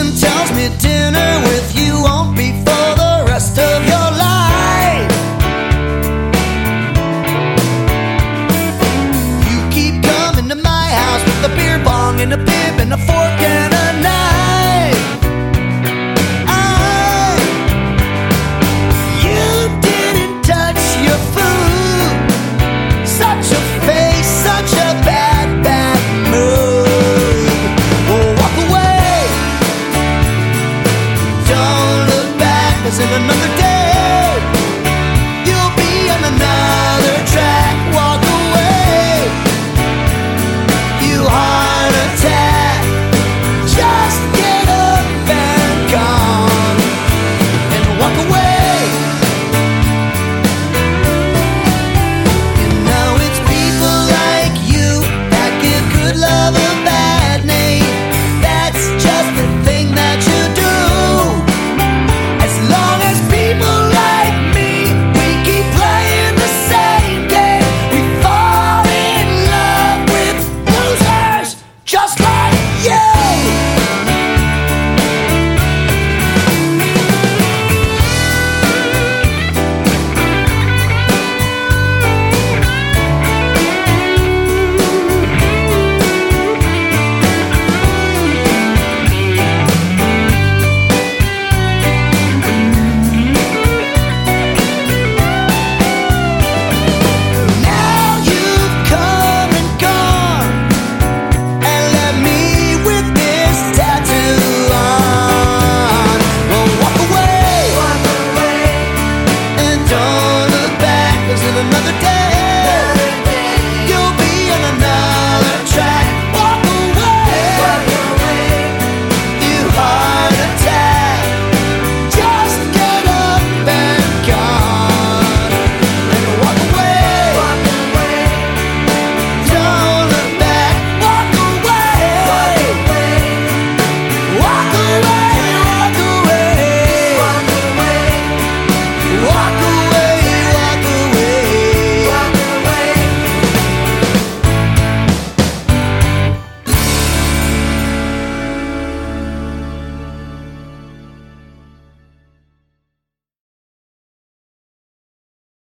Something tells me dinner with you won't be for the rest of your life. You keep coming to my house with a beer bong and a bib and a fork and a knife. You didn't touch your food. Such a face, such a bad, bad mood. Oh, walk away. Don't look back, 'cause in another day